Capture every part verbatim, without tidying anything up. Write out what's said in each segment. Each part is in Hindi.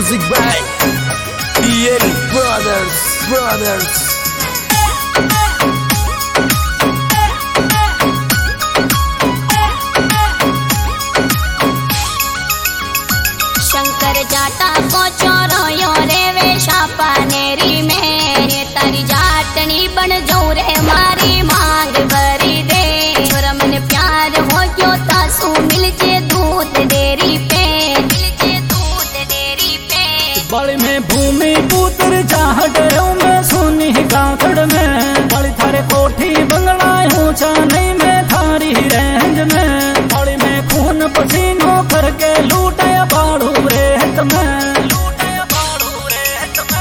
Music by D L Brothers, Brothers. Shankar जाटा को चोरो रे वे शापानेरी में तारी जाटनी बन जाऊं रे मारी मांग भरी दे छोरा मन प्यार हो क्यों तासू मिल जे दूध डेरी पे मिल जे दूध डेरी पे बड़ी में भूमि पुत्र चाहट में सुनी काकड़ में बड़ी थारे कोठी बंगला ऊंचा नहीं में थारी रेंज में बड़ी में खून पसीनो करके लूटे बाड़ू रेत में लूटे बाड़ू रेत में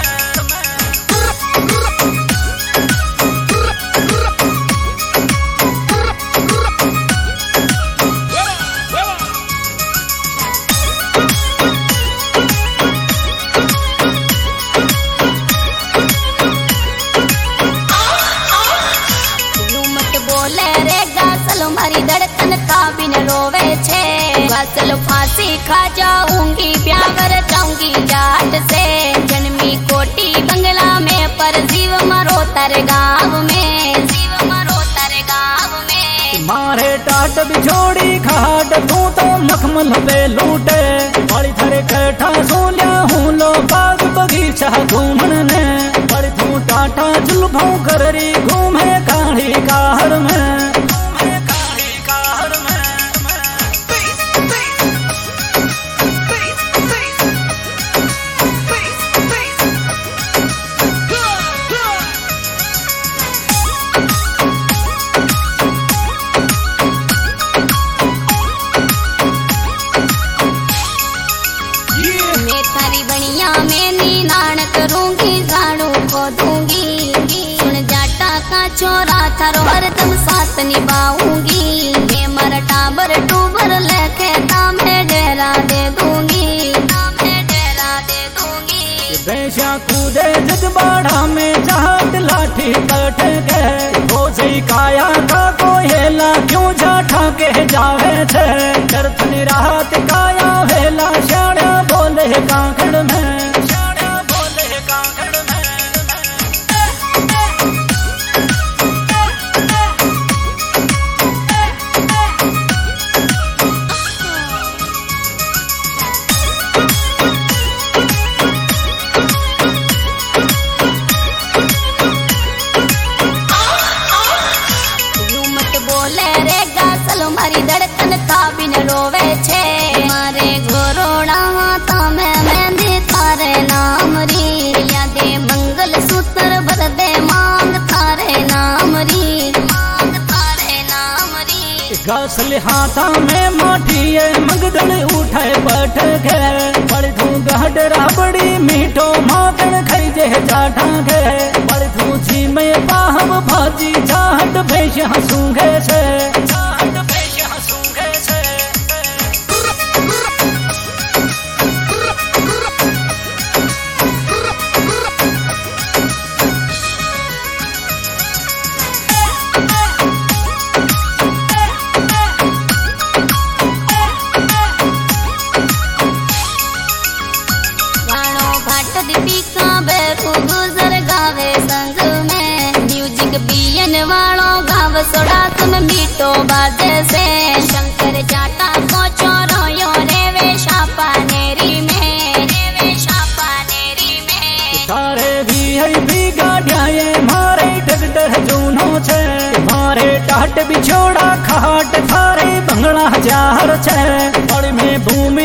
मारी धड़कन का बिन रोवे छे चलो फांसी खा जाऊंगी प्यावर जाऊंगी जाट से जन्मी कोटी बंगला में पर जीव मरो तारे गाँव में जीव मरो तारे गाँव में मारे टाट बिछोड़ी खाट तू तो मखमल पे लूटे बड़ी थरे कैठा सोलिया हूँ लो बाग बगीचा घूमने ने बड़ी तू टाटा जुल्फों कररी घूमे काढ़ी कार में बनिया में नीनाण करूंगी झाड़ू को दूंगी सुन जाटा का चोरा थारो हरदम साथ निभाऊंगी मैं मर टाबर टूबर लेके तामे डेरा दे दूंगी तामे डेरा दे दूंगी बेशा कूदे जगबाड़ा में जाट लाठी कट गए हो सही काया का कोयला क्यों जाठा के जावे थे करतनी रात काया वेला शाड़ा बोले कांकड़ में शाड़ा बोले कांकड़ में मारी धड़कन का बिन रोवे छे मारे घोरोड़ा हाथा में मेहंदी थारे नाम री यादे मंगल सूत्र भर दे मांग थारे नाम री मांग थारे नाम री घासल हाथा में माठिए मगदड़ उठाए बैठ गए बड़ी तू गहडरा बड़ी मीठो माखन खाई जे जाठा गए बड़ी तू जी में पाहब भाजी चाहट भेष हंसूंगे से दीपिका बेरू गुजर गावे संग में म्यूजिक बियन वालों गाव सोड़ा तुम मीठो बाजे से शंकर जाटा को चोरो यो रे वे शापानेरी में रे वे शापानेरी में तारे भी है भी गाड़ियाए मारे टगडर जूनो छे मारे टाट बिछोड़ा खाट थारे बंगला जार छे बड़ में भूमि